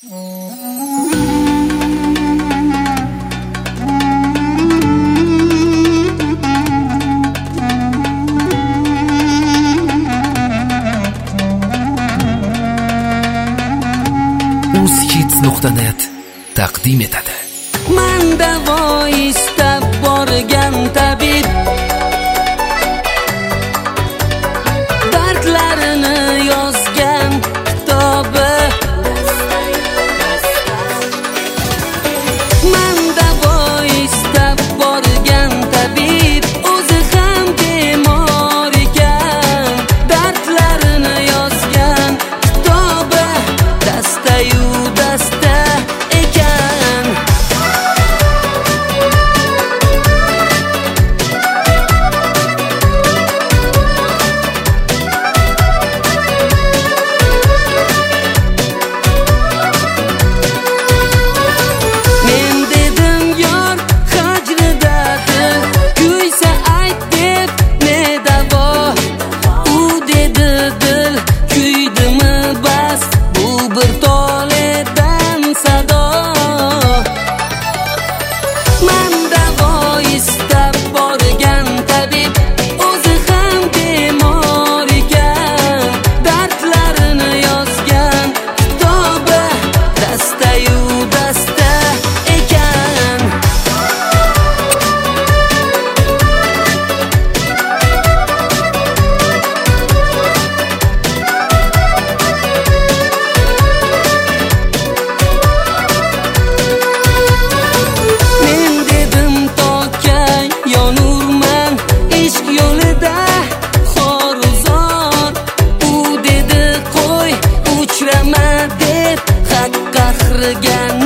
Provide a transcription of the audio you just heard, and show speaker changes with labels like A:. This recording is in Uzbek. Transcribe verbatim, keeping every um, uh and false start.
A: uzhits nuqta net taqdim etadi.
B: Men davo istab borgan tabib, dardlarini yozgan kitobi. Men davo istab borgan tabib, o'zi ham bemor ekan, dardlarini yozgan kitobi dastayu dasta ekan. Men dedim yor hajridadir, kuysa ayt deb ne davo. U dedi dil kuydimi bas, bu bir toledan sado. Men davo istab borgan tabib, o'zi ham bemor ekan, dardlarini yozgan kitobi dastayu dasta ekan. Men dedim tokay yonurman ishq yo'lida xoruzor. U dedi qo'y uchrama deb haq qahriga